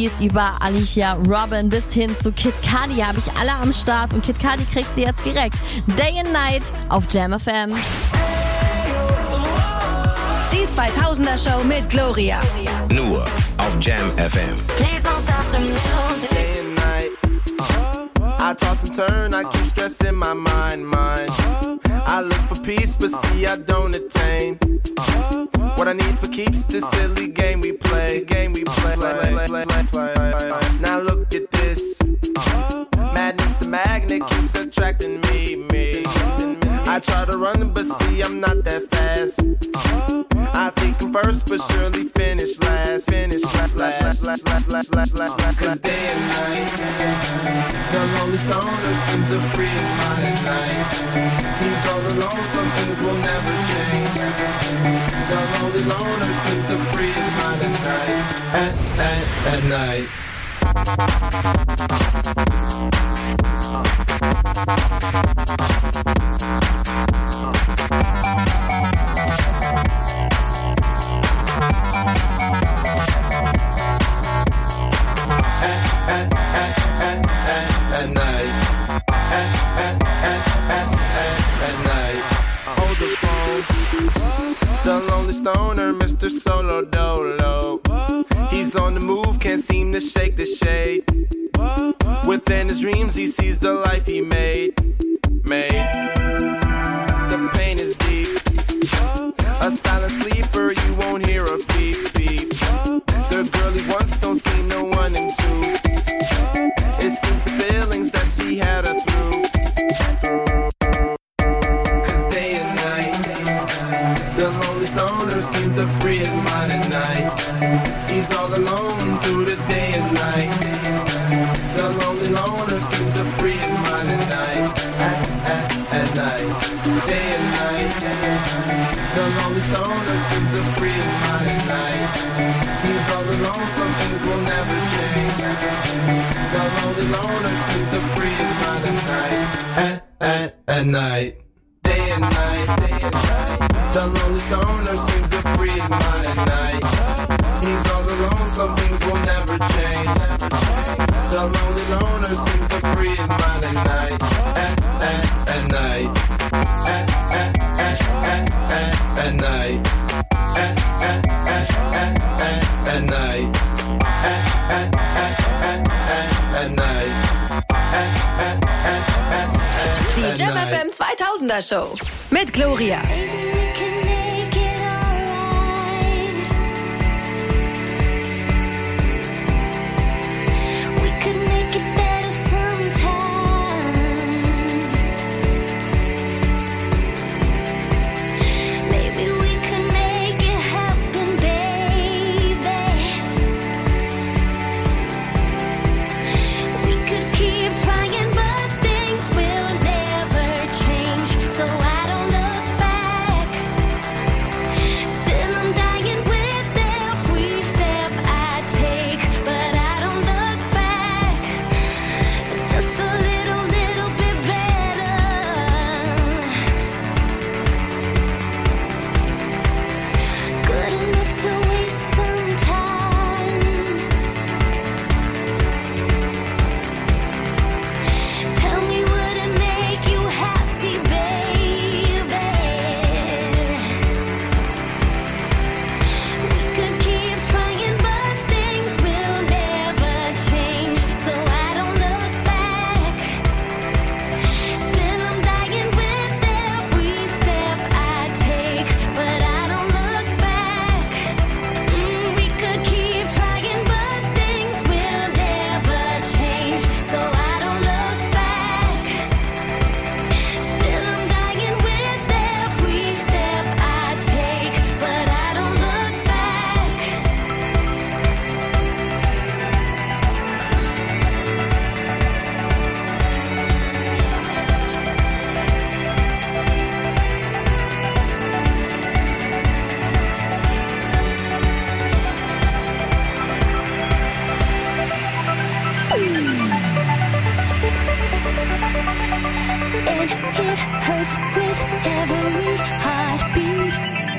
MVPs über Alicia, Robin bis hin zu Kid Cudi habe ich alle am Start und Kid Cudi kriegst du jetzt direkt. Day and Night auf Jam FM. Die 2000er Show mit Gloria. Nur auf Jam FM. Please don't stop the music. Day and night. I toss and turn, I keep stressing my mind. I look for peace, but see I don't attain. What I need for keeps this silly game we play. Now look at this. Madness, the magnet keeps attracting me. I try to run, but see I'm not that fast. I think I'm first, but surely finish last. Cause day and night, the lonely stoner seems to free his mind at night. He's all alone, some things will never change. The lonely loner seems to free his mind at night. At night. Stoner, Mr. Solo Dolo. He's on the move, can't seem to shake the shade. Within his dreams, he sees the life he made. The pain is deep. A silent sleeper, you won't hear a beep, beep. The girl he wants don't see no one in two. It seems the feelings that she had her through. Cause day and night, the lonely stoner seems to free his mind at night. He's all alone through the day and night. The lonely loner seems to free his mind at night. At night, day and night. The lonely stoner seems to free his mind at night. He's all alone, some things will never change. The lonely loner seems to free his mind at night. At night. Day and night, the lonely stoner seems to free his mind at night. He's all alone, some things will never change. The lonely loner seems to free his mind at night. At night. At night. At night. At night. Die Jam FM 2000er Show mit Gloria.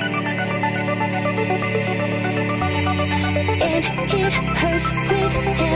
It hurts with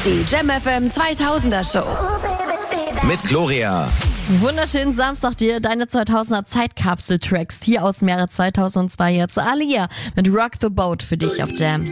Die Jam FM 2000er Show. Mit Gloria. Wunderschönen Samstag dir, deine 2000er Zeitkapsel-Tracks hier aus dem Jahre 2002 jetzt. Alia mit Rock the Boat für dich auf Jam.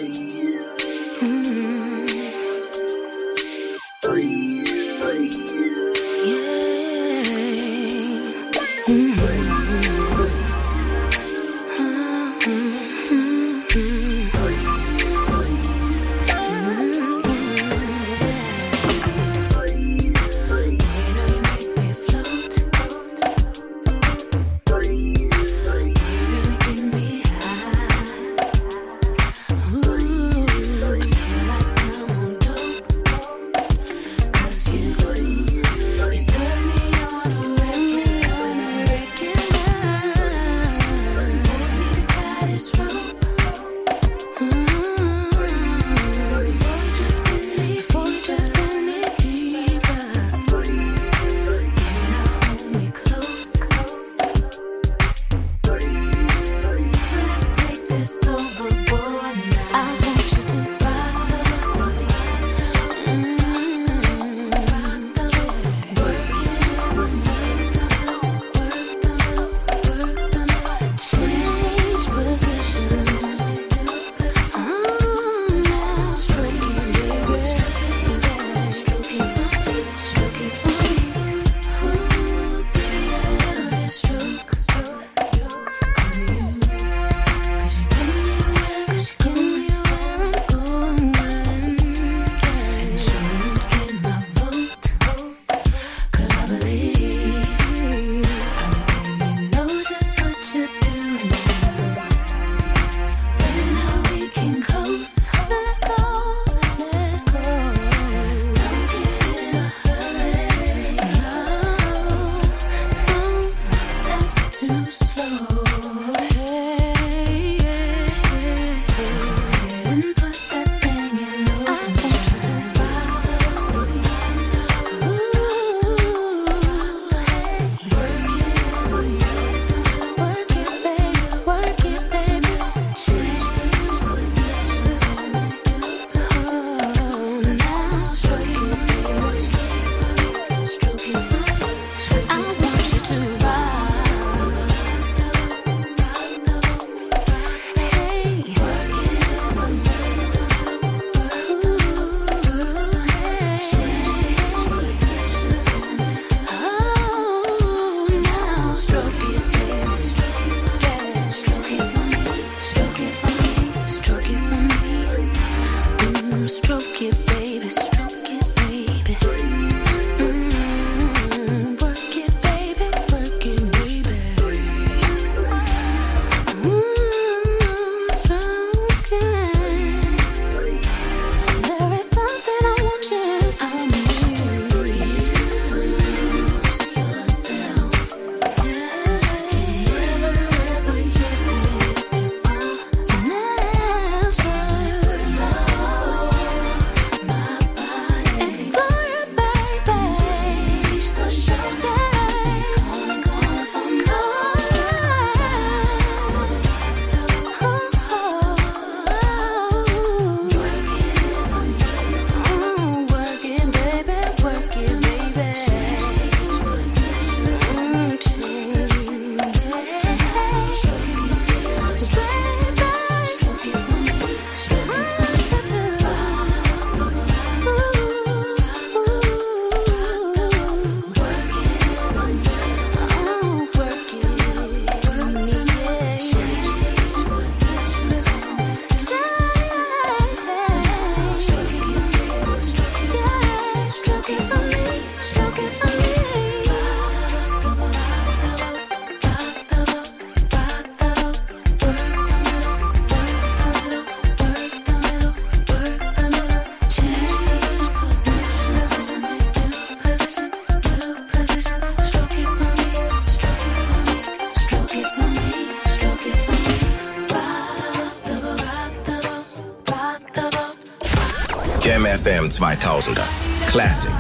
Jam FM 2000er Classic.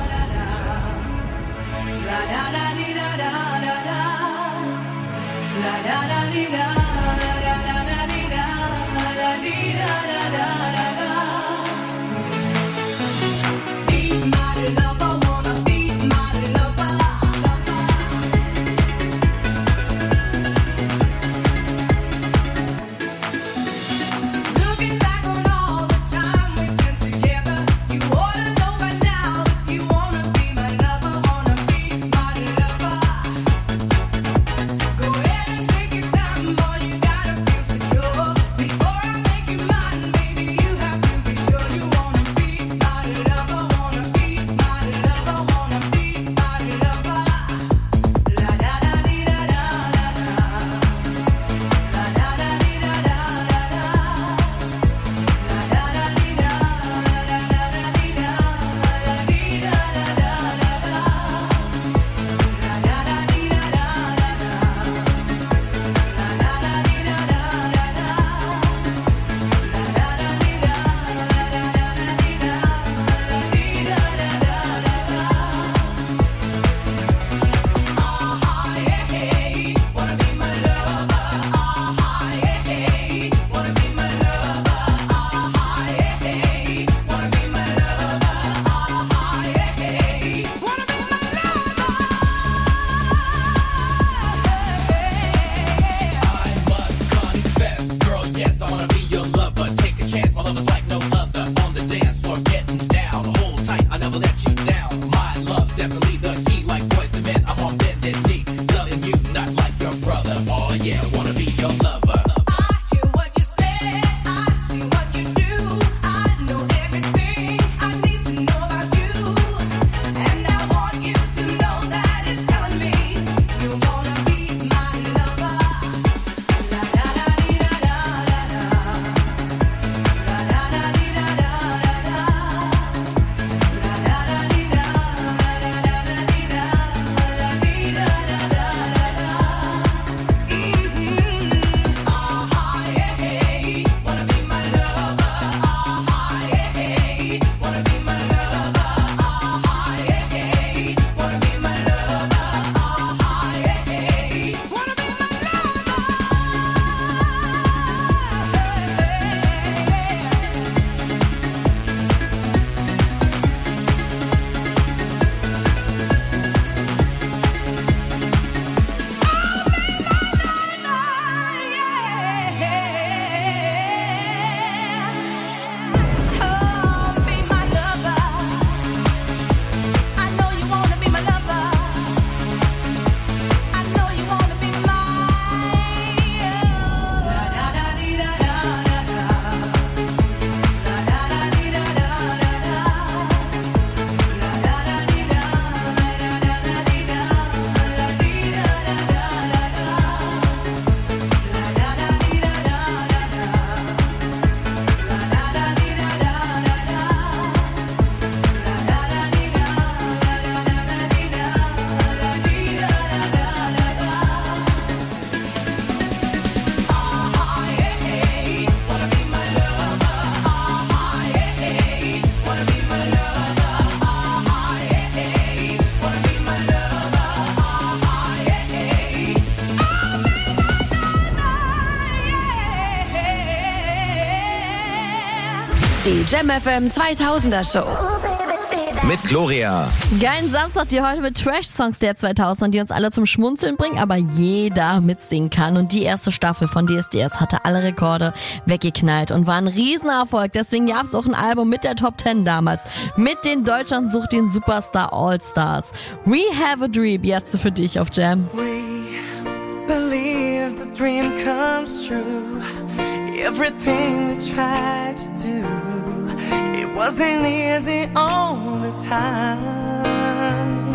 Die Jam FM 2000er Show. Mit Gloria. Geilen Samstag dir heute mit Trash-Songs der 2000er, die uns alle zum Schmunzeln bringen, aber jeder mitsingen kann. Und die erste Staffel von DSDS hatte alle Rekorde weggeknallt und war ein Riesenerfolg. Deswegen gab es auch ein Album mit der Top 10 damals. Mit den Deutschland sucht den Superstar All-Stars. We Have a Dream, jetzt für dich auf Jam. We believe the dream comes true. Everything we tried to do, it wasn't easy all the time.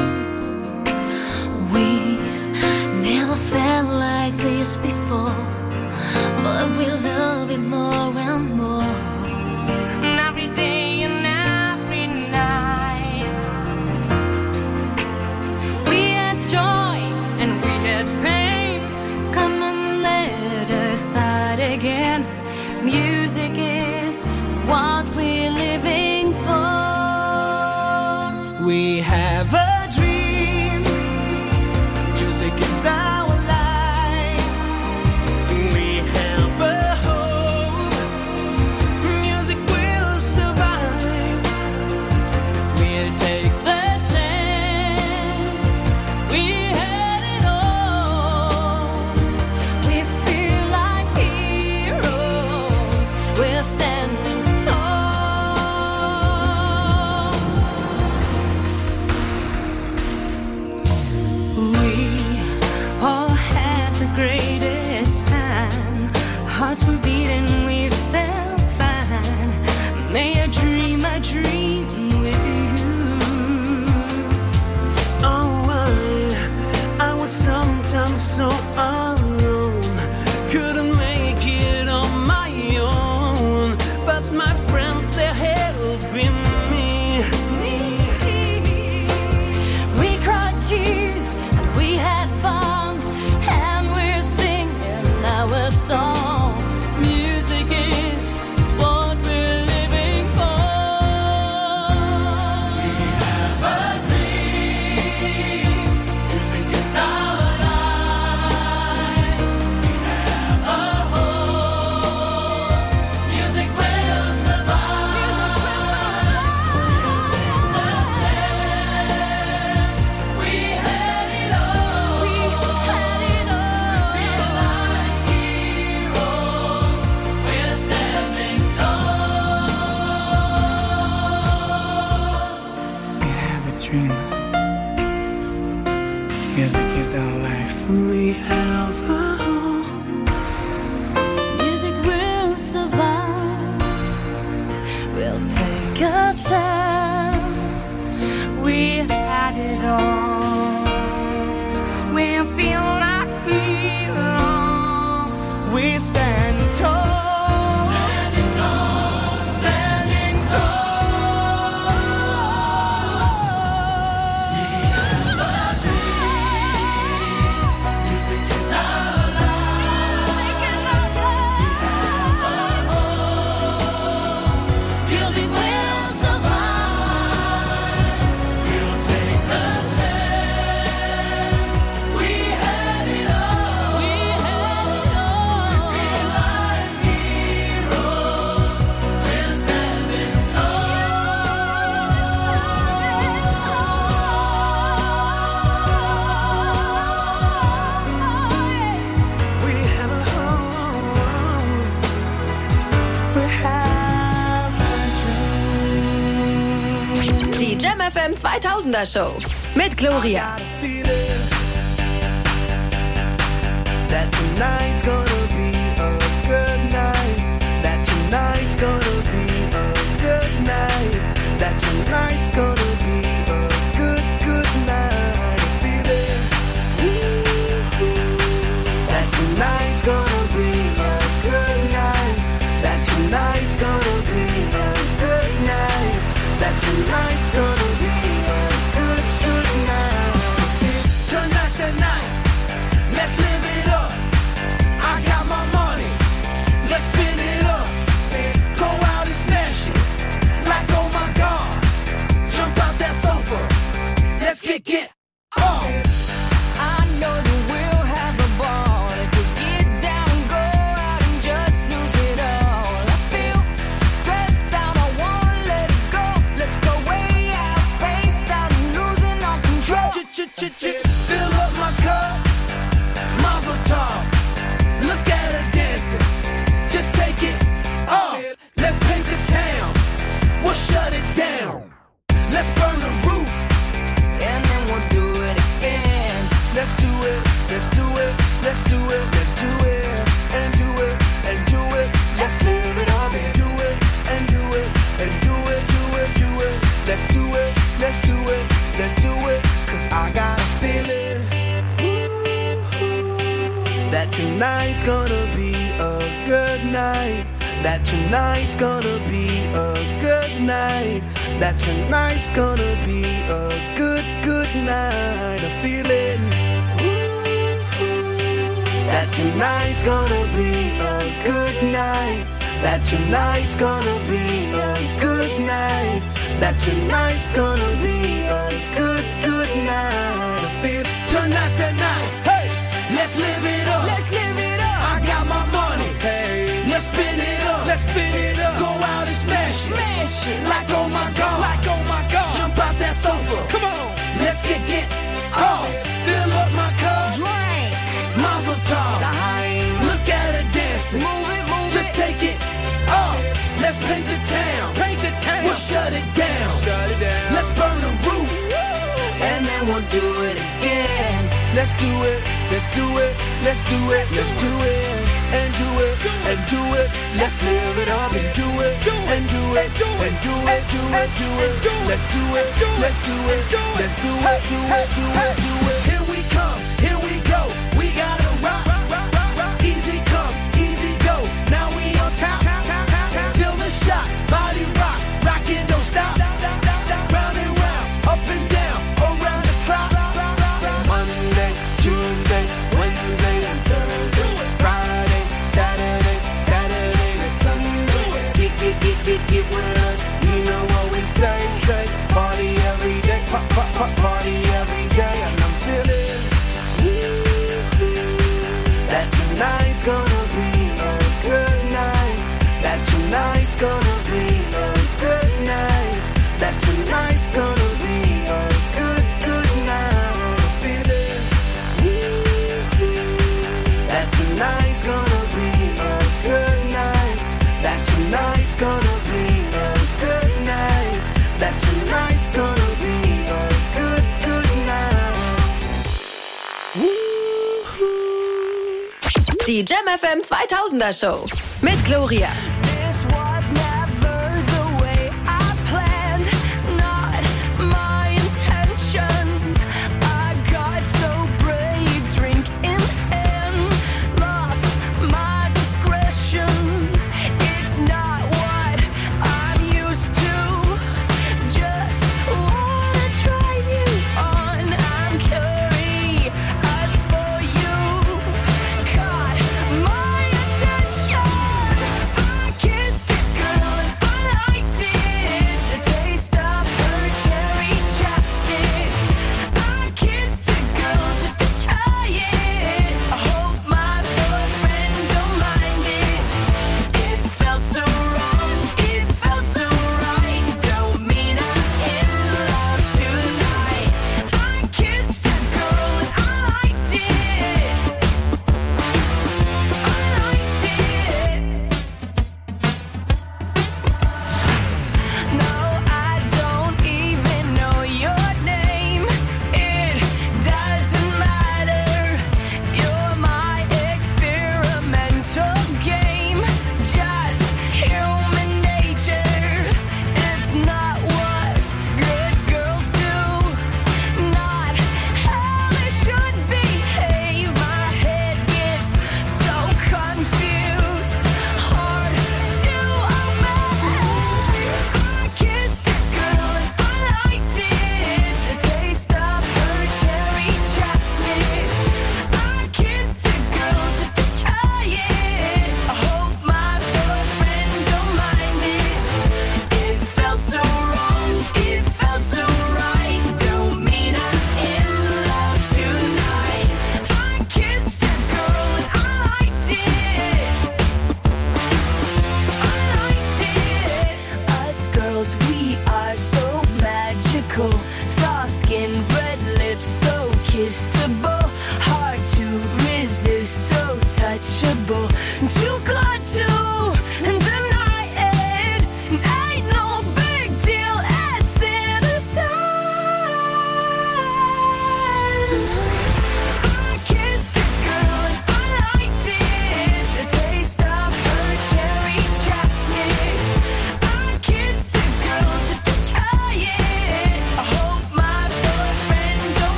We never felt like this before, but we love it more and more. And every day and every night, We had joy and we had pain. Come on, let us start again. Music is what we're living for. we have a dream. Music is our life. We have a hope. Music will survive. We'll take The chance, we had it all. We feel like heroes. We're standing tall. We all had the greatest time. Hearts were beating, we felt fine. May I dream with you. Oh, I was sometimes so alone. Couldn't make it on my own. But my friends, they're helping me. We cried tears and we had fun, and we're singing our song. Music is what we're living for. We have a dream. Music is our life. We have a hope. Music will survive. We'll take the chance. We had it all. We had it all. We feel like heroes. We're standing tall. We have a dream. Music is our life. We have a home. Music will survive. We'll take a chance. We had it all. We feel like heroes. We stand tall. Standing tall. Standing tall. We have a dream. Music is our life. Music will survive. We'll take the chance. We had it all. We had it all. We feel like heroes. We're standing tall. We have a home. We have a dream. Die Jam FM 2000er Show. Mit Gloria. That tonight's gonna be a good night. That tonight's gonna be a good night. That tonight's gonna be a good night. I feel it. That tonight's gonna be a good night. That tonight's gonna be a good night. That tonight's gonna be a good night. Tonight's the night. Let's live it up. I got gonna be a good night. That tonight's gonna be a good night. That tonight's gonna be a good, good night. I feel it. That tonight's gonna be a good night. That tonight's gonna be a good night. That tonight's gonna be a good, good night. I feel tonight's the night. Hey, let's live it up. Let's live it up. I got my money. Hey, let's spin it up. Let's spin it up. Go out and smash it. Smash it. Like oh my god. Like oh my god. Jump out that sofa. Come on. Let's get off. Fill up my cup. Drink. Mazel tov. Look at her dancing. Move it, move Just it. take it off. Let's paint the town. Paint the town. We'll shut it down. Shut it down. Let's burn the roof. And then we'll do it again. Let's do it. Let's do it. Let's do it. Let's do it. And do it. And do it. Let's live it up and do it. And do it. And do it. Do it. Do it. Let's do it. Let's do it. Let's do it. Do it. Do it. Do it. Here we come. Here we go. We gotta rock. Easy come. Easy go. Now we on top. Feel the shot. Body rock. Rockin', don't stop. Round and round. Up and down. Around the clock. Monday, Tuesday, Wednesday, and Thursday. Friday, Saturday, Saturday to Sunday. Get with us. You know what we say. Party every day. Party every day. And I'm feeling that tonight's gonna be a good night. That tonight's gonna be a good night. That tonight's gonna be a good, good night. I feel it. That tonight's gonna be a good night. That tonight's gonna be a good night. That tonight's gonna be a good, good night. Die Jam FM 2000er Show mit Gloria. This was never the way I planned, not my intention. I got so brave, drink in hand, lost my discretion. It's not what I'm used to. Just wanna try you on. I'm curious for you. Caught my attention. I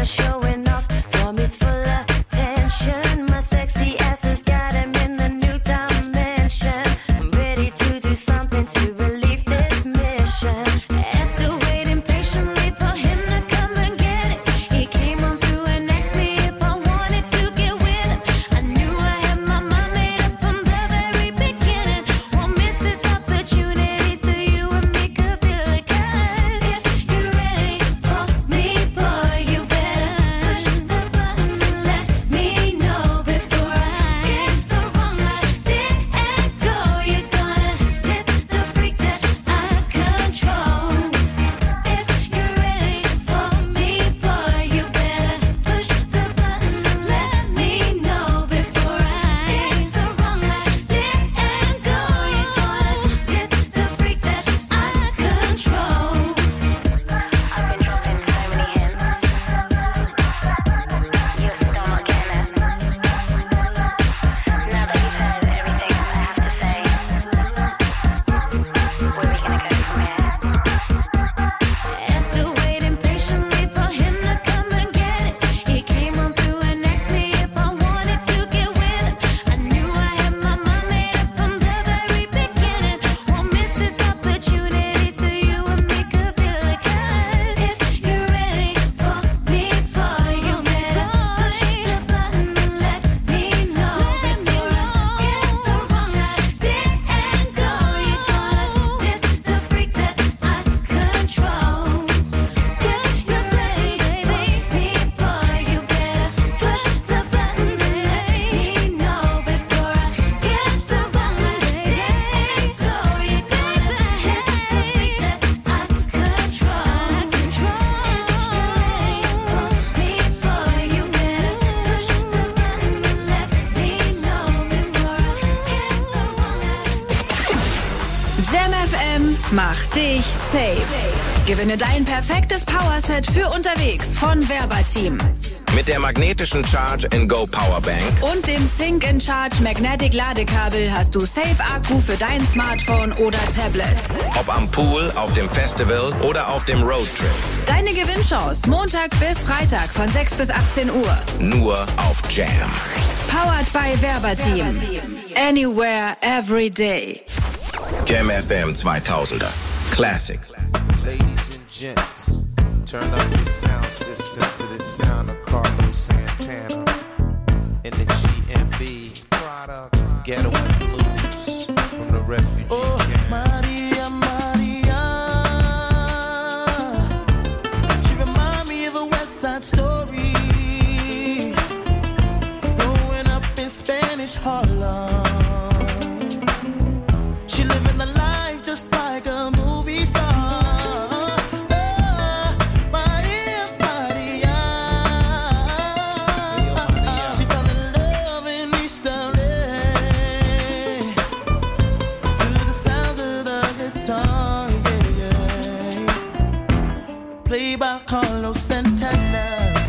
showing off. For me, it's full attention. My sexy ass has got him in the new dimension. I'm ready to do something to relieve this mission. After waiting patiently for him to come and get it, he came on through and asked me if I wanted to get with him. I knew I had my mind made up from the very beginning. Won't miss this opportunity so you and me could feel it. 'Cause if you're ready for me, boy, you better push the button and let me know before I get the wrong idea and go. You're gonna miss the freak that I control. If you're ready for me, boy, you better push the button and let me know before I get the wrong idea and go. You're gonna miss the freak that I control. I've been dropping so many hits. You're still not getting it. Now that you've heard everything I have to say, where are we gonna go from here? After waiting patiently for him to come and get it, he came on through and asked me if I wanted to get with him. I knew I had my mind made up from the very beginning. Won't miss this opportunity so you and me could feel it. 'Cause if you're ready for me, boy, you better push the button and let me know before I get the wrong idea and go. You're gonna miss the freak that I control. If you're ready, baby, boy, you better push the button and let me know before I get the wrong idea and go. You're gonna miss the freak that I control. If you're ready for me, boy, you better push the button and let me know before I get the wrong idea. Jam FM macht dich safe. Gewinne dein perfektes Powerset für unterwegs von Verbateam. Mit der magnetischen Charge-and-Go Powerbank Und dem Sync-in-Charge Magnetic Ladekabel hast du Safe-Akku für dein Smartphone oder Tablet. ob am Pool, auf dem Festival oder auf dem Roadtrip. Deine Gewinnchance Montag bis Freitag von 6 bis 18 Uhr. Nur auf Jam. Powered by Verbateam. Anywhere, every day. Jam FM 2000er. Classic. Ladies and gents, turn up your sound system to the sound of Carlos Santana in the GMB Ghetto and Blues from the refugee camp. Maria, Maria, she remind me of a West Side Story, growing up in Spanish Harlem. She living a life just like a movie star. Maria, Maria, she fell in love in East LA to the sounds of the guitar, yeah, yeah. Played by Carlos Santana.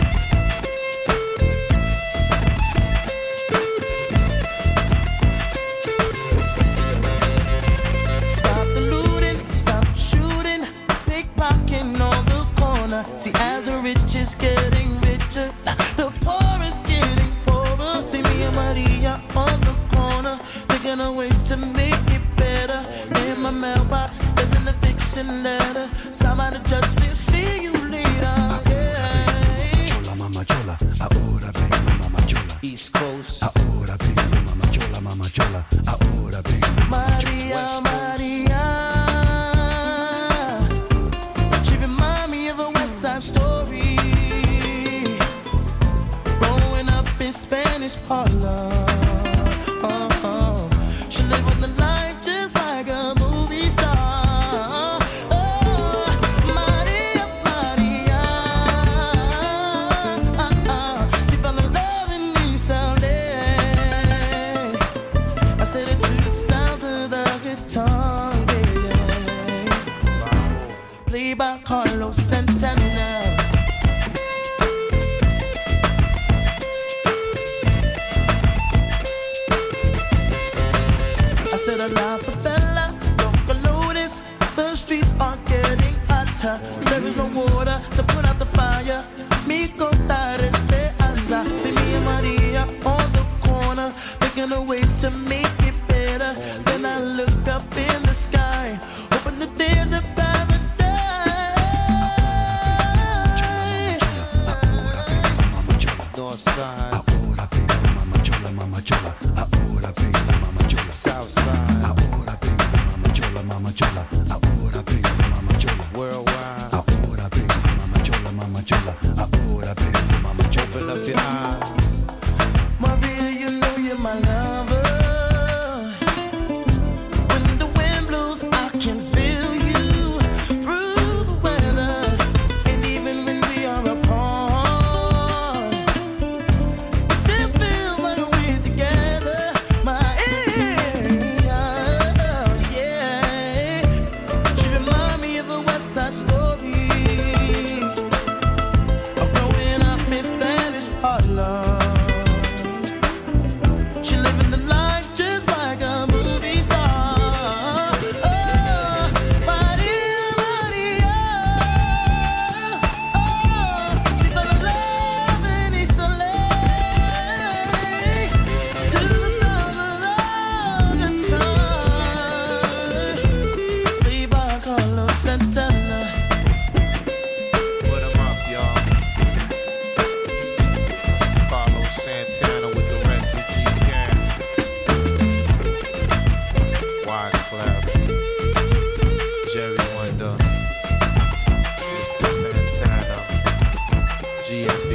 Stop the looting, stop shooting, pickpocketing on the corner. See, as the rich is getting richer, the poor is getting poorer. See me and Maria on the corner, thinking of ways to make it better. In my mailbox, there's an eviction letter. Signed by the judge saying, see you later. Yeah. Chola, mama chola, ahora vengo, mama chola. East Coast, Ahora vengo, mama chola, mama chola. Ahora vengo, mama chola. Maria, Maria, she remind me of a West Side Story, growing up in Spanish Harlem. She living the life just like a movie star. Maria, Maria, she fell in love in East LA. I said it to the sounds of the guitar, yeah. Played by Carlos Santana. Northside, Ahora vengo mama chola, ahora vengo mama chola. Southside, Ahora vengo mama chola, ahora vengo mama chola. worldwide. Ahora vengo mama chola, ahora vengo mama chola. Open up your eyes. Maria, you know you're my lover. When the wind blows, I can feel you through the weather. And even when we are apart, still feel like we're together. My yeah. She remind me of a West Side Story. Of growing up in Spanish Harlem. She living the life just like a movie star. Oh, Maria, Maria. Oh, she fell in love in East LA. To the sound of love guitar. Played by Carlos Santana. Put 'em up, y'all. Carlos Santana with the refugee camp. Wyclef, Jerry Wonder, Mr. Santana, GMB.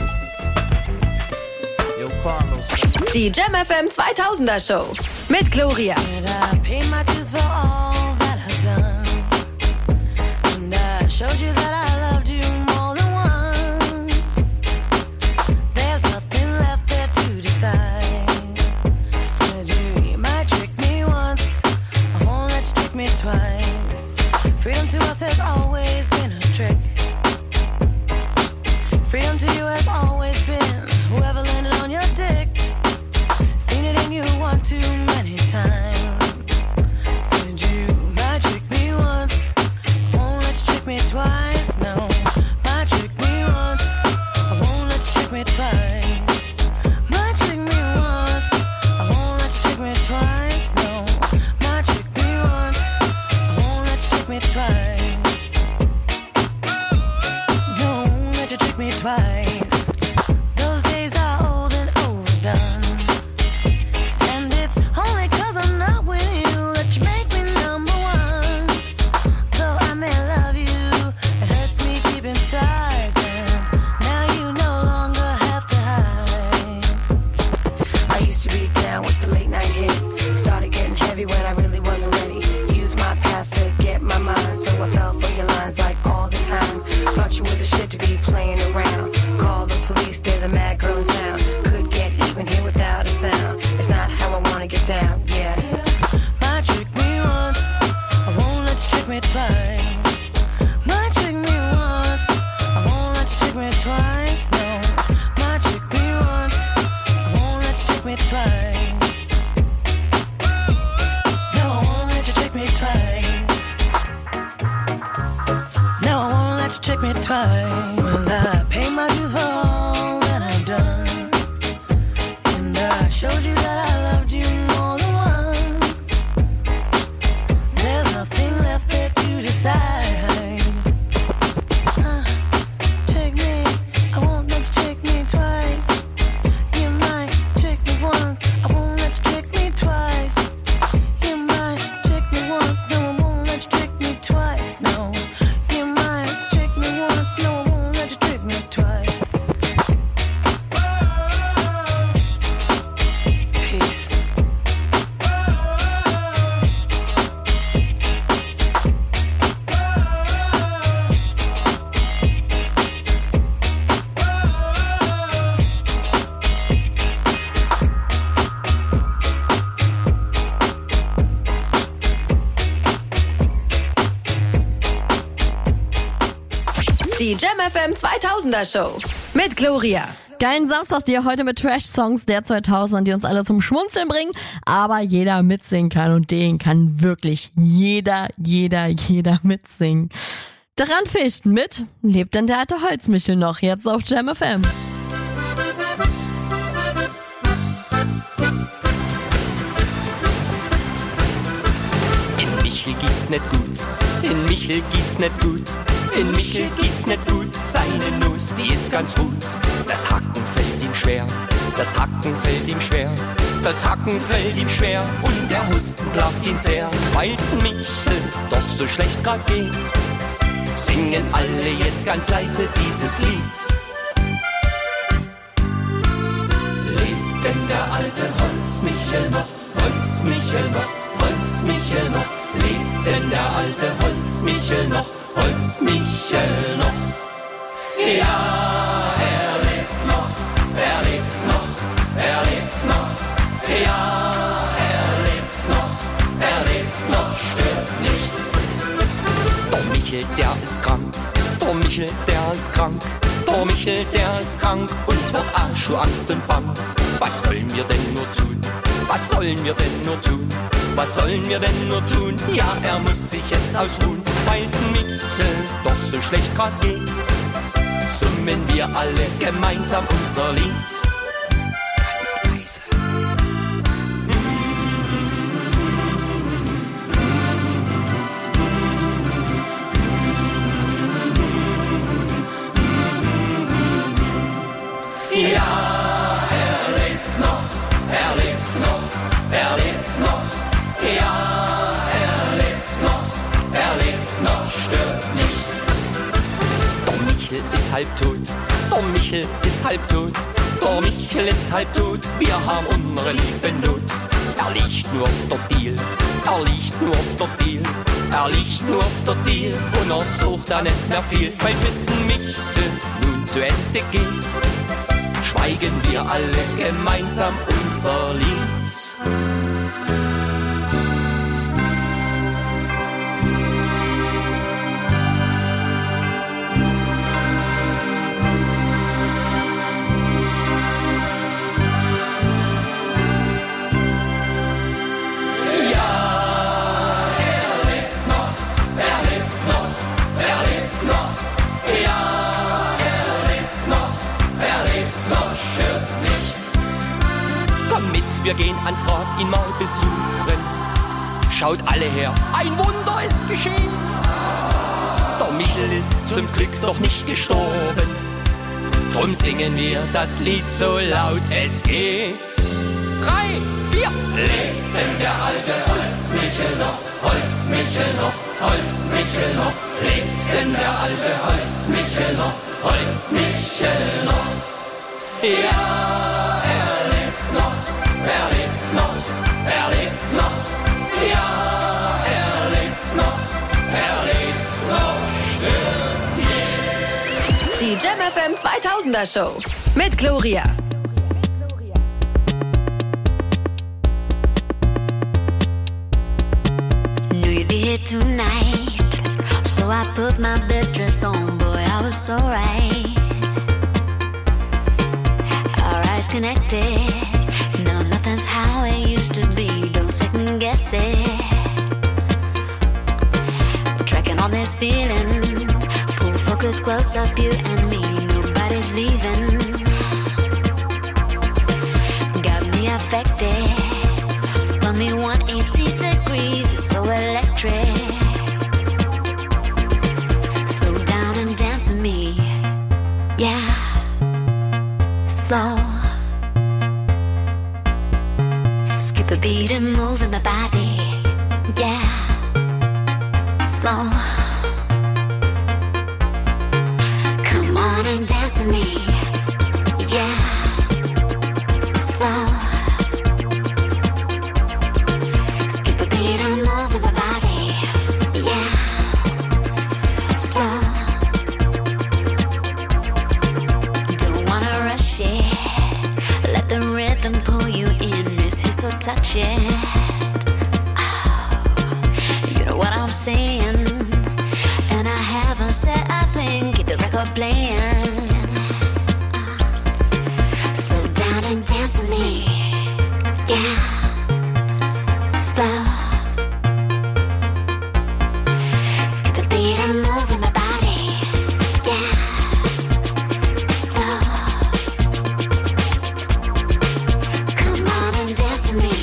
Yo, Carlos, Die Jam FM 2000er Show mit Gloria. And I pay my dues for all that I've done. And I showed you that I loved you more than once. There's nothing left there to decide. Said you might trick me once, I won't let you trick me twice. Freedom to us has always been a trick. Freedom to you has always been whoever landed on your dick. Seen it in you one too many times. Said you might trick me once, won't let you trick me twice. No, might trick me once, I won't let you trick me twice. Might trick me once, I won't let you trick me twice. No, might trick me once, I won't let you trick me twice. No, won't let you trick me twice. Those days are old and overdone. And it's only 'cause I'm not with you that you make me number one. Though I may love you, it hurts me deep inside. And now you no longer have to hide. I used to be down with the late night hit. Started getting heavy when I really wasn't ready. Used my past to get my mind, so I fell for your lines like all the time. Thought you were the shit to be playing around. Call the police, there's a mad girl in town. Could get even here without a sound. It's not how I wanna get down, yeah. Might trick me once, I won't let you trick me twice. Might trick me once, I won't let you trick me twice. No, might trick me once, I won't let you trick me twice. No, I won't let you trick me twice. No, I won't let you trick me twice. Well, I pay my dues for all that I've done. And I showed you that I loved you more than once. There's nothing left there to decide. Trick me, I won't let you trick me twice. You might trick me once, I won't let you trick me twice. You might trick me once, no, I won't let you trick me twice. No, you might trick me once, no, I won't let you trick me twice. Peace. Die Jam FM 2000er Show mit Gloria. Geilen Samstag dir heute mit Trash-Songs der 2000er, die uns alle zum Schmunzeln bringen, aber jeder mitsingen kann und den kann wirklich jeder mitsingen. Der Randfichten mit Lebt denn der alte Holzmichel noch, jetzt auf Jam FM. In Michel geht's nicht gut, in Michel geht's nicht gut, in Michel geht's nicht gut, seine Nuss, die ist ganz gut. Das Hacken fällt ihm Das Hacken fällt ihm schwer, das Hacken fällt ihm schwer und der Husten plagt ihn sehr. Weil's Michel doch so schlecht grad geht, singen alle jetzt ganz leise dieses Lied. Lebt denn der alte Holzmichel noch, Holzmichel noch, Holzmichel noch? Lebt denn der alte Holzmichel noch, Holzmichel noch? Ja, er lebt noch, er lebt noch, er lebt noch. Ja, er lebt noch, stirbt nicht. Der Michel, der ist krank, der Michel, der ist krank, der Michel, der ist krank, uns wird Arsch, Angst und Bang. Was sollen wir denn nur tun? Was sollen wir denn nur tun? Was sollen wir denn nur tun? Ja, er muss sich jetzt ausruhen, weil's Michel doch so schlecht grad geht. Summen wir alle gemeinsam unser Lied. Ganz leise. Ja, er lebt noch, er lebt noch, er lebt noch. Ja, er lebt noch, stirbt nicht. Der Michel ist halb tot, der Michel ist halb tot, der Michel ist halb tot, wir haben unsere liebe Not. Er liegt nur auf der Diel, er liegt nur auf der Diel, er liegt nur auf der Diel und er sucht da nicht mehr viel, weil's mit dem Michel nun zu Ende geht. Schweigen wir alle gemeinsam unser Lied. Wir gehen ans Rad, ihn mal besuchen. Schaut alle her, ein Wunder ist geschehen. Der Michel ist zum Glück noch nicht gestorben. Drum singen wir das Lied so laut es geht. 3, 4. Lebt denn der alte Holzmichel noch, Holzmichel noch, Holzmichel noch? Lebt denn der alte Holzmichel noch, Holzmichel noch? Ja, er lebt noch. Er lebt noch, er lebt noch, ja, er lebt noch, stirbt nicht. Die Jam FM 2000er Show mit Gloria. Knew you'd be here tonight, so I put my best dress on, boy, I was so right. Our eyes connected. No, nothing's how it used to be. Don't second guess it. We're tracking on this feeling. Pull focus close up, you and me. Nobody's leaving. Got me affected. Spun me 180 degrees. It's so electric. Slow down and dance with me. Yeah. Slow. The beat and moving my body, yeah, slow. Come on and dance with me, yeah, slow. Skip a beat and move my body, yeah, slow. Don't wanna rush it, let the rhythm pull you in. So touch it. Oh, you know what I'm saying, and I haven't said a thing. Keep the record playing. Slow down and dance with me, yeah. Slow. Skip a beat and move in my body, yeah. Slow. Come on and dance with me.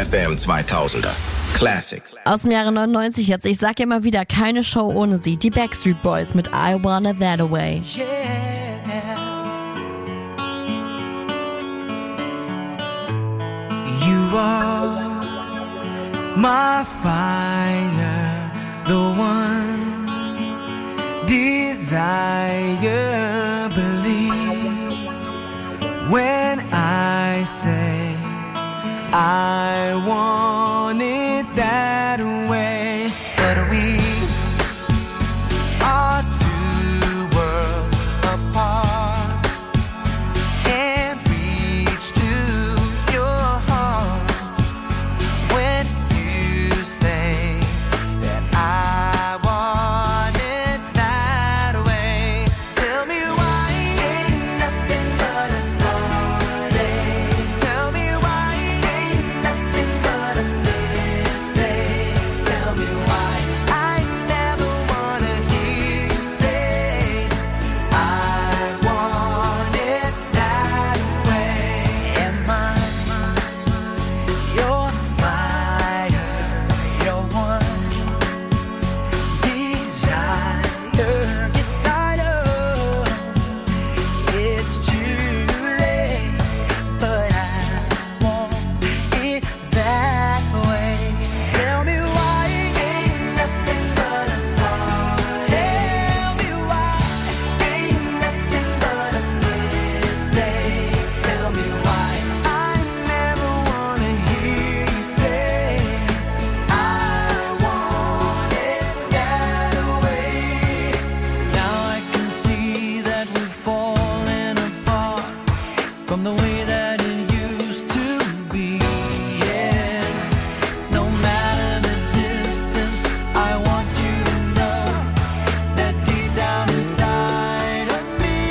FM 2000er. Classic. Aus dem Jahre 99 jetzt. Ich sag ja immer wieder, keine Show ohne sie. Die Backstreet Boys mit I Want It That Way. You are my fire, the one desire. Believe when I say I want it that way. But we are two worlds apart. Can't reach to your heart when you say that I want it that way. Tell me why ain't nothing but a party. Tell me why ain't nothing but a mistake. Tell me why I never wanna hear you say I want it that way. Am I your fire, your one desire? Yes, I know it's too late, but I want it that way. Tell me why ain't nothing but a party. Tell me why ain't nothing but a mistake. Tell me why I never wanna hear you say I want it that way. Now I can see that we're falling apart from the way that it used to be. Yeah, no matter the distance, I want you to know that deep down inside of me,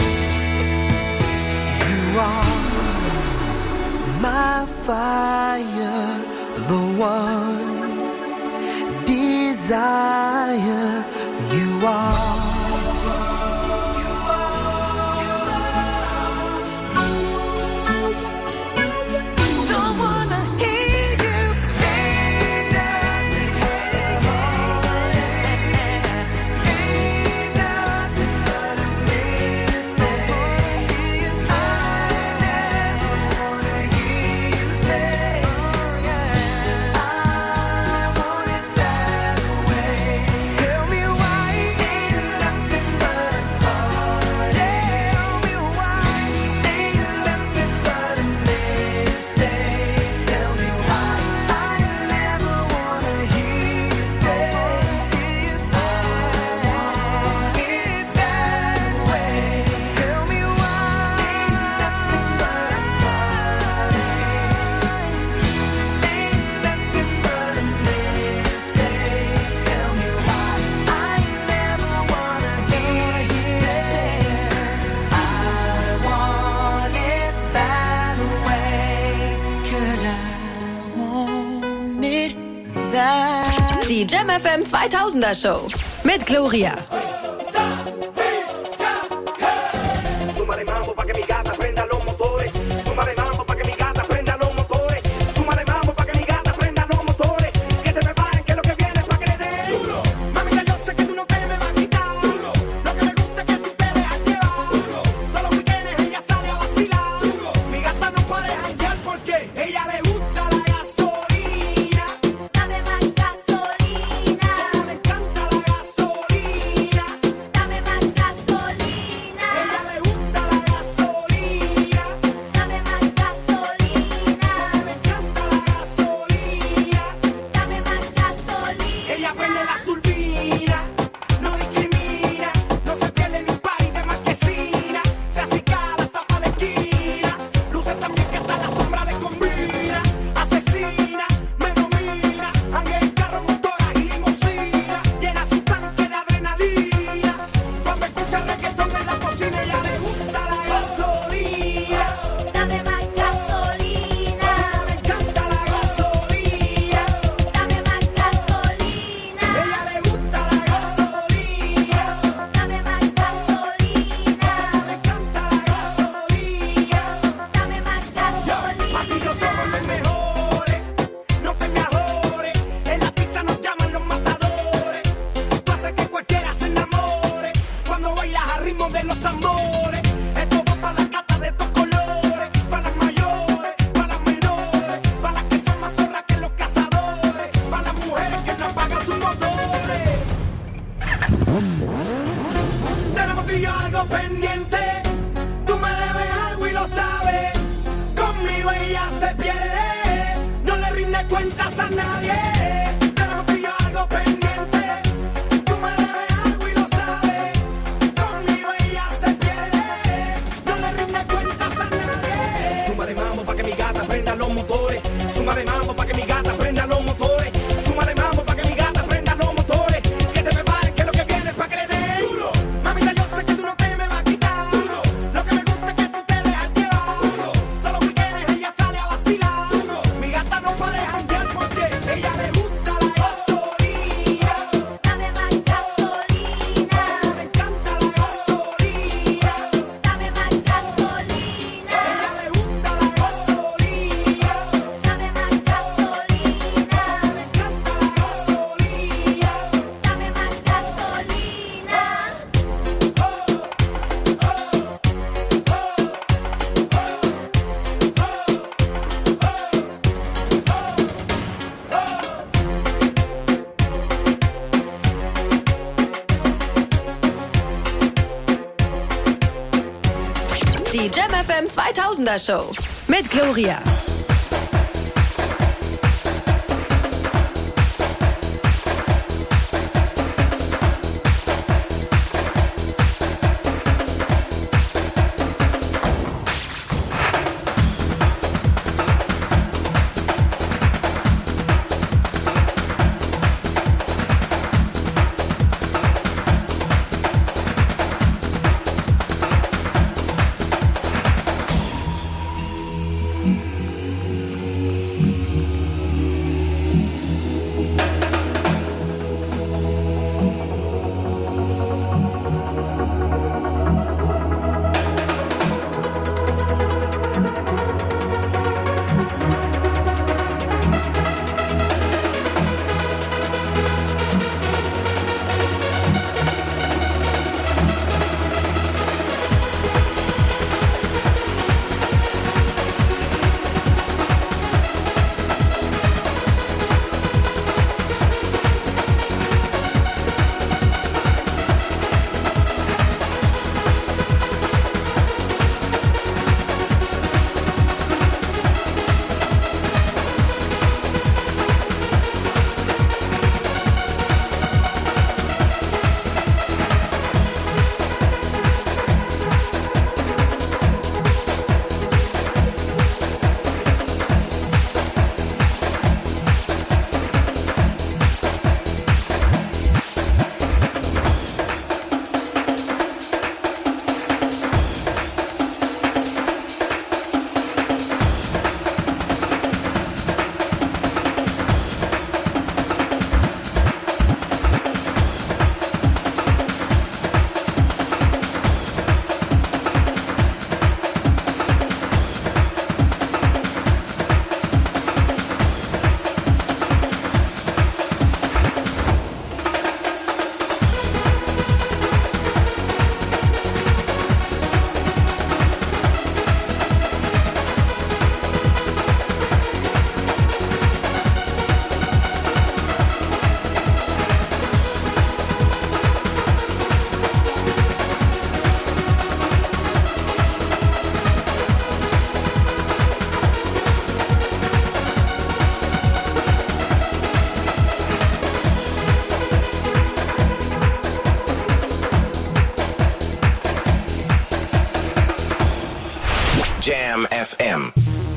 you are my fire, the one desire. You are. Don't wanna hear you say nothing. Ain't nothing but a mistake. I never wanna hear you say I want it that way. Tell me why ain't nothing but a party. Tell me why ain't nothing but a mistake. Tell me why I never wanna hear you say I want it that way. Tell me why ain't nothing but a party. Ain't nothing but a mistake. Tell me why I never wanna hear you say I want it that way. 'Cause I want it that. Die Jam FM 2000er Show mit Gloria. Súmale mambo pa' que mi gata prenda los motores. Súmale mambo pa' que mi gata prenda los motores. Súmale mambo pa' que mi gata prenda los motores. Que se preparen que lo que viene es pa' que le den duro. Mami, ya yo sé que tú no te me vas a quitar duro. Lo que me gusta es que tú te dejas llevar duro. Todos los weekends ella sale a vacilar duro. Mi gata no para de janguear porque ella le gusta la gasolina. Dame más gasolina. Le encanta la gasolina. tú y yo algo pendiente. Tú me debes algo y lo sabes. Conmigo ella se pierde. No le rinde cuentas a nadie. Tenemos tú y yo algo pendiente. Tú me debes algo y lo sabes. Conmigo ella se pierde. No le rinde cuentas a nadie. Súmale mambo pa' que mi gata prenda los motores. Súmale mambo pa' que mi gata prenda los motores. Súmale mambo pa' que mi gata prenda los motores. Que se preparen que lo que viene es pa' que le den duro. Mamita, yo sé que tú no te me vas a quitar duro. Lo que me gusta es que tú te dejas llevar duro. Todos los weekends ella sale a vacilar duro. Mi gata no para de janguear porque ella le gusta la gasolina. Dame más gasolina. Me encanta la gasolina. Dame más gasolina. Ella le gusta la gasolina. Dame más gasolina. Me encanta la gasolina. Dame más gasolina. Die Jam FM 2000er Show mit Gloria. Jam FM.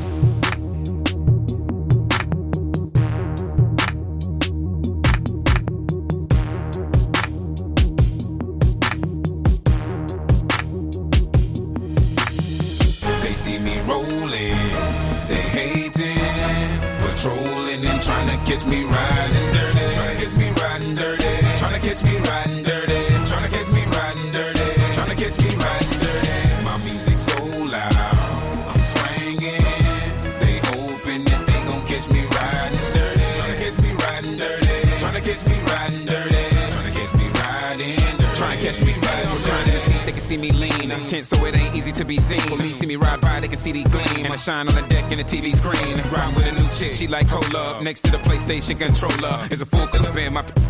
They see me rolling, they hating, patrolling and trying to catch me riding dirty, trying to catch me riding dirty, trying to catch me riding dirty, trying to catch me riding dirty, trying to catch me riding dirty. My music's so loud, I'm swinging. They hoping that they gon' catch me riding dirty, trying to catch me riding dirty, trying to catch me riding dirty, trying to catch me riding dirty, trying to catch me riding dirty. They can see me lean, I'm tense so it ain't easy to be seen. For me, see me ride by, they can see the gleam. And I shine on the deck in the TV screen. Ride with a new chick, she like cola. Next to the PlayStation controller is a full clip in my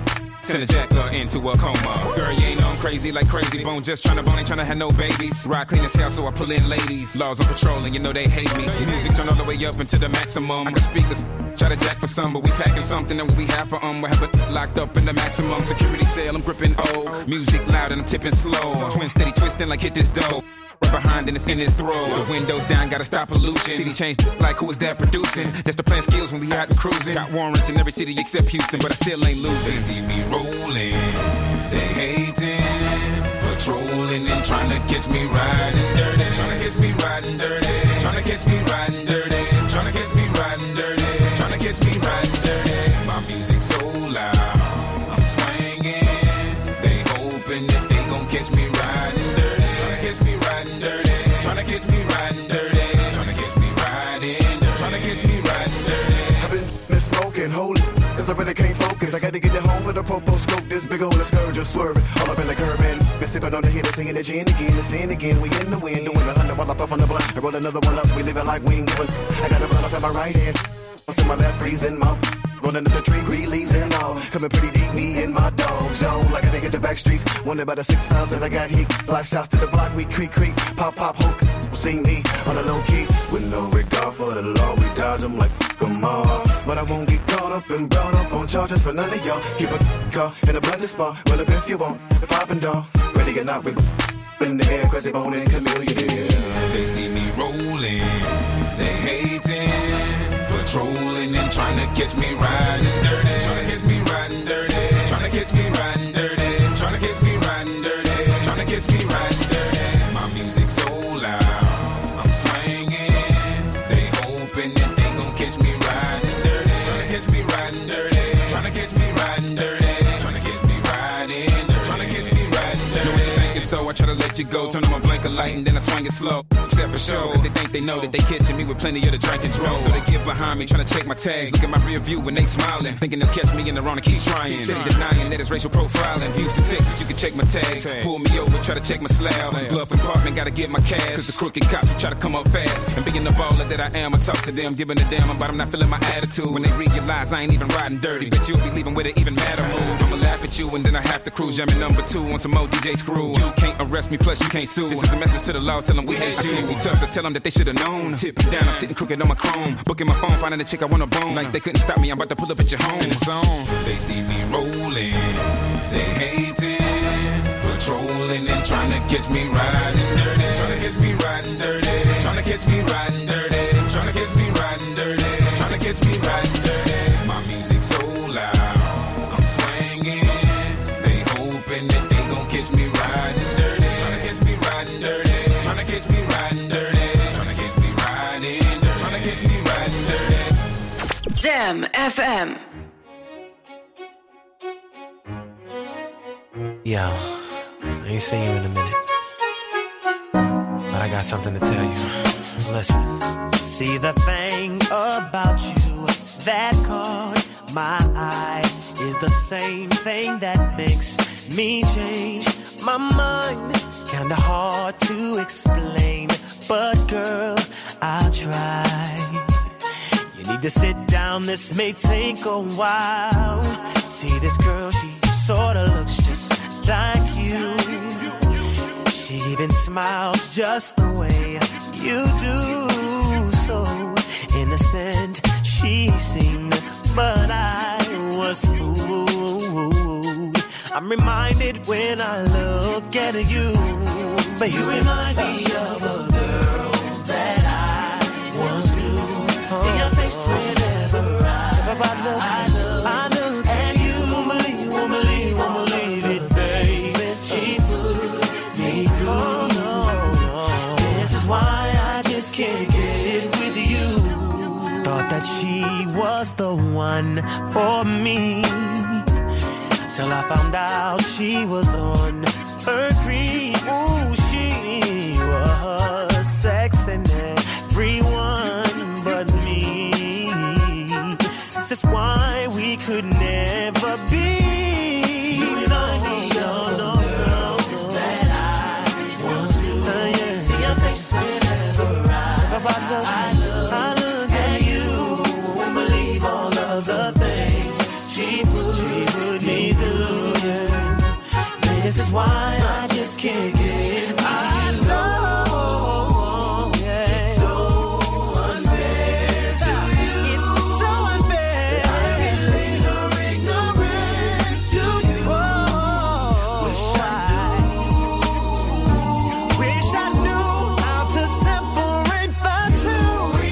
Send a jacker into a coma. Girl, you ain't on crazy like Crazy Bone. Just tryna bone, ain't tryna have no babies. Ride clean as hell, so I pull in ladies. Laws on patrol, and you know they hate me. The music turn all the way up into the maximum. I got speakers, try to jack for some, but we packing something that we have for we have it locked up in the maximum security cell. I'm gripping music loud and I'm tipping slow. Twin steady twisting like hit this dough. Right behind and it's in his throat. The windows down, gotta stop pollution. City changed like who is that producing? That's the plan skills when we out and cruising. Got warrants in every city except Houston, but I still ain't losing. They see me rolling, they hating, patrolling and trying to catch me riding dirty. Trying to catch me riding dirty. Trying to catch me riding dirty. Trying to catch me riding dirty. Trying to catch me riding dirty. My music so loud, I'm swinging. They hoping that they gon' catch me riding dirty. Trying to catch me riding dirty. Trying to catch me riding dirty. Trying to catch me riding dirty. Trying to catch me riding dirty. I've been smoking, holy, cause I really can't focus. I gotta get it home with a popo scope. This big old scourge just swerving all up in the curb and been sipping on the hit and singing the gin again and sin again. We in the wind doing 100 while I puff on the blunt. I roll another one up. We living like we ain't giving. I got a blunt up in my right hand. What's in my left, freezing mouth. Rolling up the tree, green leaves and all. Coming pretty deep, me and my dog. Yo, like I nigga the back streets. Wonder about the 6 pounds that I got hit. Block shots to the block, we creak, pop, hook. See me on a low key. With no regard for the law, we dodge them like come on. But I won't get caught up and brought up on charges for none of y'all. Keep a car in a blender spot. Well, up if you want, the poppin' dog. Ready or not, we in the air, crazy bone and chameleon. They see me rolling, they hating, patrolling and trying to catch me riding dirty. Trying to catch me riding dirty. Trying to catch me riding dirty. Trying to catch me riding dirty. Trying to catch me riding dirty. My music so loud, I'm swinging. They hoping that they gon' catch me riding dirty. Trying to catch me riding dirty. Trying to catch me riding dirty. Trying to catch me riding dirty. Trying to catch me riding dirty. Know what you thinking, so I try to let you go. Turn on my blinker light and then I swing it slow. Except for show, cause they think they know that they catching me with plenty of the drink and drove. So they get behind me, trying to check my tags. Look at my rear view when they smiling. Thinking they'll catch me in the wrong and keep trying. Steady denying that it's racial profiling. Houston, Texas, you can check my tags. Pull me over, try to check my slab. Glove compartment, gotta get my cash. Cause the crooked cops will try to come up fast. And being the baller that I am, I talk to them, giving a damn about them not feeling my attitude. When they realize I ain't even riding dirty, bet you'll be leaving with an even madder mood. I'ma laugh at you and then I have to cruise. Jamming number 2 on some more DJ screw. You can't arrest me, plus you can't sue. This is a message to the law, tell them we hate you. We tough, so tell them that they should've known. Tipping down, I'm sitting crooked on my chrome. Booking my phone, finding a chick I want a bone. Like they couldn't stop me, I'm about to pull up at your home. And it's on. They see me rolling, they hating, patrolling and trying to catch me riding dirty. Trying to catch me riding dirty. Trying to catch me riding dirty. Trying to catch me riding dirty. Trying to catch me riding dirty. My music so loud, I'm swinging. They hoping that they gon' catch me riding dirty. Trying to catch me riding dirty. Trying to catch me riding dirty. Trying to catch me riding dirty. Trying to catch me riding dirty. Jam FM. Yo, I ain't seen you in a minute, but I got something to tell you. Listen. See, the thing about you that caught my eye is the same thing that makes me change my mind. Kinda hard to explain, but girl, I'll try. You need to sit down, this may take a while. See, this girl, she sorta looks just like you. She even smiles just the way you do. So innocent she seemed, but I was fooled. I'm reminded when I look at you, but you remind me of a girl that I once knew. See your face whenever I look at you. Won't believe it, baby. She put me through. This is why I just can't get it with you. Thought that she was the one for me, till I found out she was on her creep. Ooh, she was sexing everyone but me. This is why we could never be. You remind me of the girl that I once knew. See your face whenever I look at you. Won't believe all of the things she put me through. This is why I just can't get enough. I know, yeah. It's so unfair to you. It's so unfair. I can leave her ignorance to you. Wish I knew how to separate the two.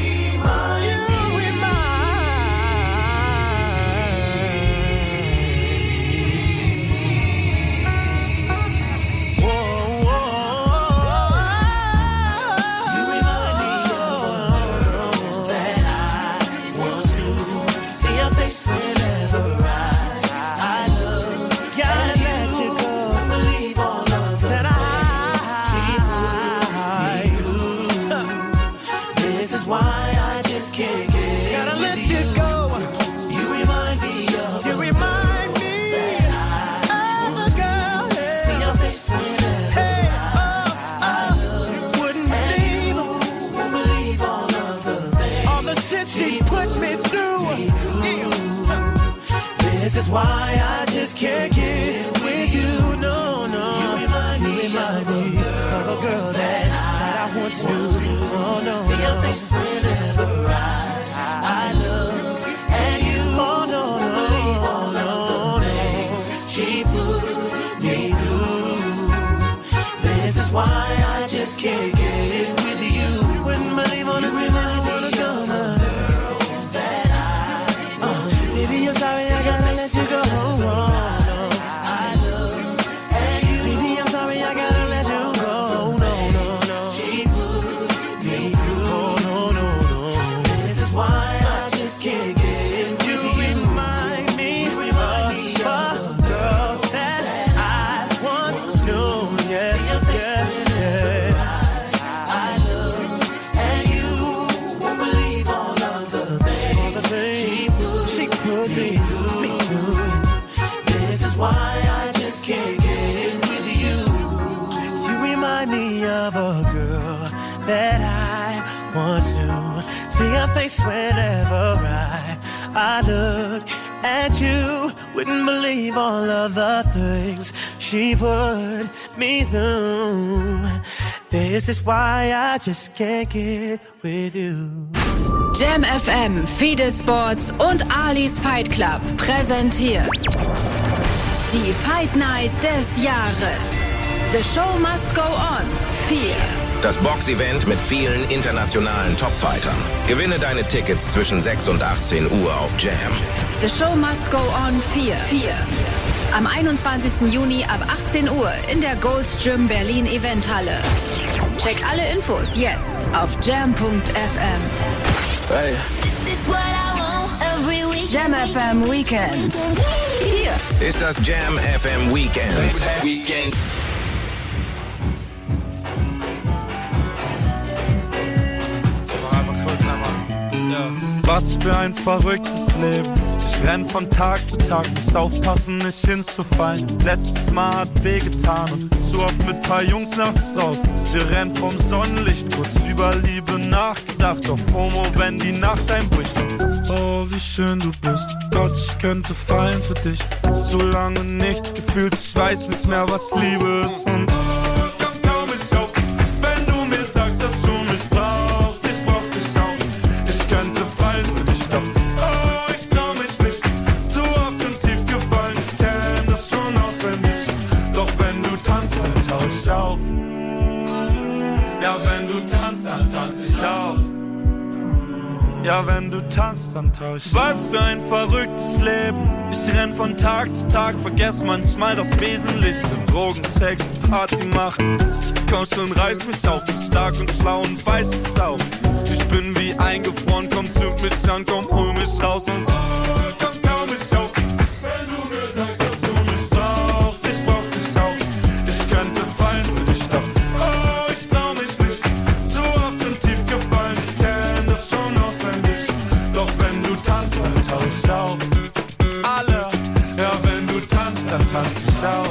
This is why I just can't get with you. No, no. You remind me of a girl that I once knew. Oh, no. See your face whenever I look at you. Oh, no, no. Believe all of the things she put me through. This is why I just can't get with you. You wouldn't believe all the remind me of a girl that baby, I'm sorry, I gotta let you go. I look at you. Baby, I'm sorry, I gotta let you go. No, no, no. She put me through. Oh, no, no, no. This is why I just can't get with you. Remind me of a girl that I once knew. Yeah, yeah, yeah. I look at you. Won't believe all of the things she put me through. This is why I just can't get with you. You remind me of a girl that I once knew. See her face whenever I look at you. Wouldn't believe all of the things she put me through. This is why I just can't get with you. Jam FM, Fide Sports und Alis Fight Club präsentiert die Fight Night des Jahres. The Show Must Go On 4. Das Boxevent mit vielen internationalen Topfightern. Gewinne deine Tickets zwischen 6 und 18 Uhr auf Jam. The Show Must Go On 4. Am 21. Juni ab 18 Uhr in der Gold's Gym Berlin Eventhalle. Check alle Infos jetzt auf jam.fm. Hey. Jam FM Weekend. Hier Ist das Jam FM Weekend. Was für ein verrücktes Leben. Ich renn von Tag zu Tag, muss aufpassen, nicht hinzufallen. Letztes Mal hat wehgetan und zu oft mit paar Jungs nachts draußen. Wir rennen vom Sonnenlicht, kurz über Liebe nachgedacht. Auf FOMO, wenn die Nacht einbricht. Oh, wie schön du bist. Gott, ich könnte fallen für dich. So lange nichts gefühlt, ich weiß nicht mehr, was Liebe ist. Und komm kaum nicht auf, wenn du mir sagst, dass du mich brauchst. Ich brauch dich auch. Ich könnte fallen für dich, doch oh, ich trau mich nicht. Zu oft und tief gefallen, ich kenn das schon auswendig. Doch wenn du tanzt, dann tauch ich auf. Ja, wenn du tanzt, dann tanz ich auch. Ja, wenn du tanzt, dann tauch ich. Was für ein verrücktes Leben. Ich renn von Tag zu Tag, vergess manchmal das Wesentliche. Drogen, Sex, Party machen. Komm schon, reiß mich auf, bin stark und schlau und weiß es auch. Ich bin wie eingefroren, komm, zünd mich an, komm, hol mich raus und komm, kaum mich auf. Wenn du mir sagst, dass du mich brauchst, ich brauch dich auch. Ich könnte fallen für dich, doch oh, ich trau mich nicht. Zu oft und tief gefallen, ich kenn das schon auswendig. Doch wenn du tanzt, dann tauch ich auf. Alle, ja, wenn du tanzt, dann tanz ich auch.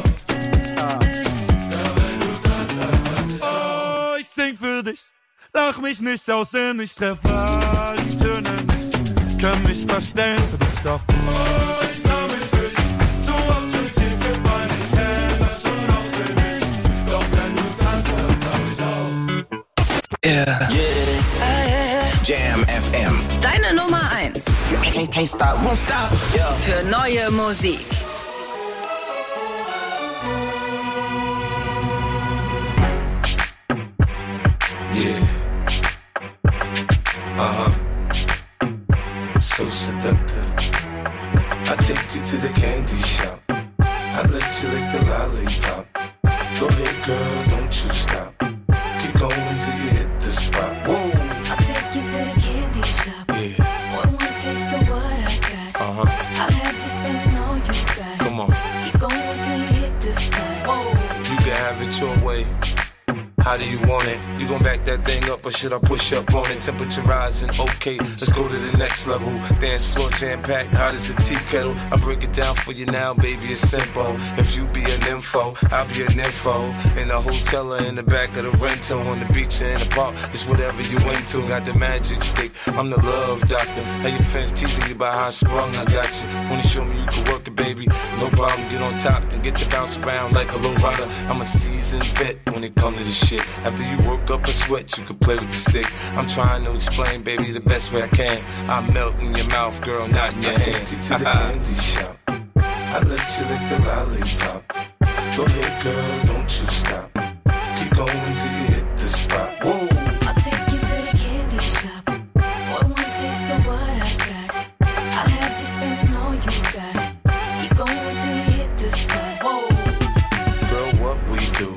Sing für dich, lach mich nicht aus, denn ich treffe all die Töne nicht. Können mich verstellen für dich, doch oh, ich trau mich nicht. Zu oft schon tief gefallen, ich kenn das schon Jam FM. Deine Nummer 1. Can't stop, won't stop. Für neue Musik. Yeah. So seductive. I take you to the candy shop. I let you lick the lollipop. Go ahead, girl, don't you stop. Keep going till you hit the spot. Whoa. I'll take you to the candy shop. Yeah. One taste of what I got. I'll have you spending all you got. Come on. Keep going till you hit the spot. Whoa. You can have it your way. How do you want it? You gon' back that thing up or should I push up on it? Temperature rising, okay, let's go to the next level. Dance floor jam-packed, hot as a tea kettle. I break it down for you now, baby, it's simple. If you be an info, I'll be an info. In the hotel or in the back of the rental, on the beach or in the park, it's whatever you into. Got the magic stick, I'm the love doctor. How your fans teasing you about how I sprung, I got you. Wanna show me you can work it, baby? No problem, get on top, then get to bounce around like a low rider. I'm a seasoned vet when it comes to this shit. After you work up a sweat, you can play with the stick. I'm trying to explain, baby, the best way I can. I melt in your mouth, girl, not in your hand. Take you to the candy shop. I let you lick the lollipop. Go ahead, girl, don't you stop. Keep going till you hit the spot. Whoa. I'll take you to the candy shop. One taste of what I got. I'll have you spending all you got. Keep going till you hit the spot. Whoa. Girl, what we do.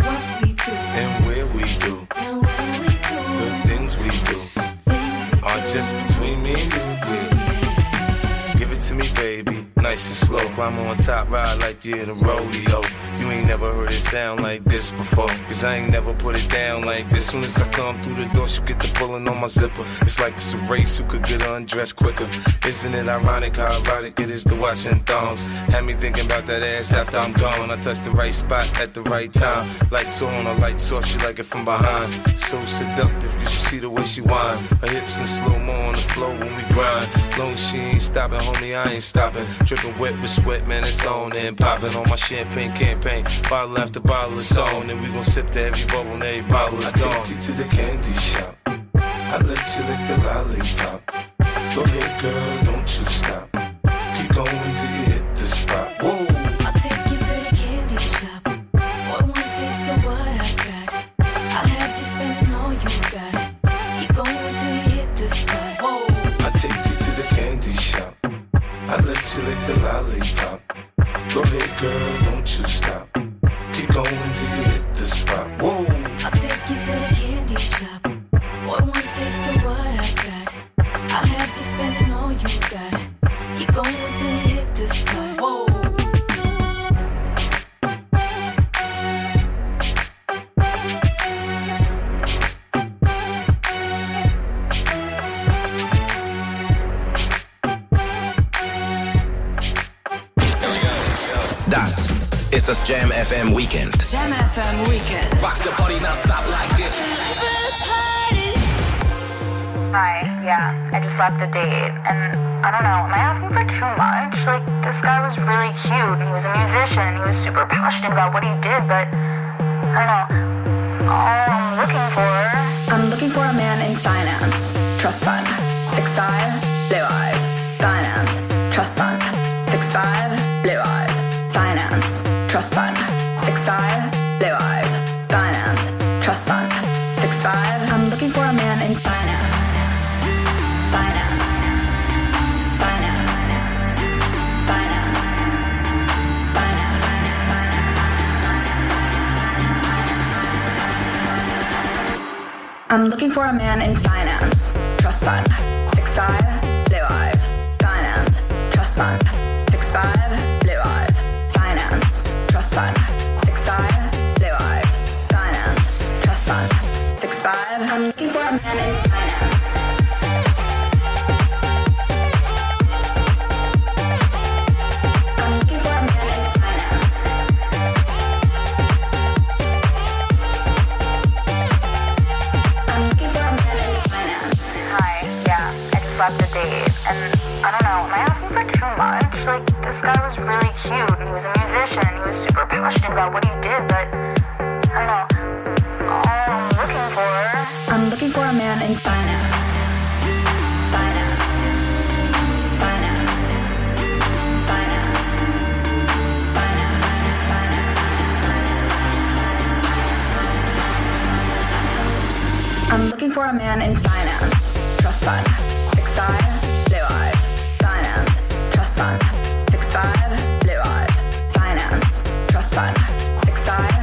Just between me and you, yeah. Give it to me, baby, nice and slow. Climb on top, ride like you're in a rodeo. You ain't never heard it sound like this before, cause I ain't never put it down like this. Soon as I come through the door, she get the pulling on my zipper. It's like it's a race, who could get undressed quicker. Isn't it ironic how erotic it is to watch in thongs? Had me thinking about that ass after I'm gone. I touch the right spot at the right time. Lights on, or lights off, she like it from behind. So seductive, you should see the way she whine. Her hips in slow-mo on the floor when we grind. Long as she ain't stopping, homie, I ain't stopping. Dripping wet with sweat, man, it's on and popping on my champagne campaign. Bottle after bottle is on, and we gon' sip to every bubble and every bottle is gone. I take you to the candy shop. I let you lick the lollipop. Go ahead, girl, don't you stop. Keep going till you hit the spot. Whoa. I'll take you to the candy shop. One taste of what I got. I'll have you spending all you got. Keep going till you hit the spot. Whoa. I take you to the candy shop. I let you lick the lollipop. Go ahead, girl, don't you stop. Keep going till you hit the spot. Whoa. I'll take you to the candy shop. One taste of what I got. I'll have you spending all you got. Keep going till you hit the spot. Whoa. Das ist das Jam FM Weekend. Jam FM Weekend. Rock the party now, stop like this. Hi, yeah, I just left the date, and I don't know, am I asking for too much? Like, this guy was really cute, and he was a musician, he was super passionate about what he did, but, I don't know, all I'm looking for a man in finance, trust fund, 6'5", blue eyes, finance, trust fund, 6'5", blue eyes, finance, trust fund, 6'5", blue eyes, finance, trust fund, 6'5", I'm looking for a man in finance. I'm looking for a man in finance, trust fund, 6'5", blue eyes, finance, trust fund, 6'5", blue eyes, finance, trust fund, 6'5", blue eyes, finance, trust fund, 6'5", I'm looking for a man in finance. Left the date, and I don't know, am I asking for too much? Like, this guy was really cute, and he was a musician, he was super passionate about what he did, but I don't know, all I'm looking looking for a man in finance. Finance. Finance. Finance. I'm looking for a man in finance. Trust fund. 6'5", blue eyes. Finance. Trust fund. 6'5", blue eyes. Finance. Trust fund. 6'5",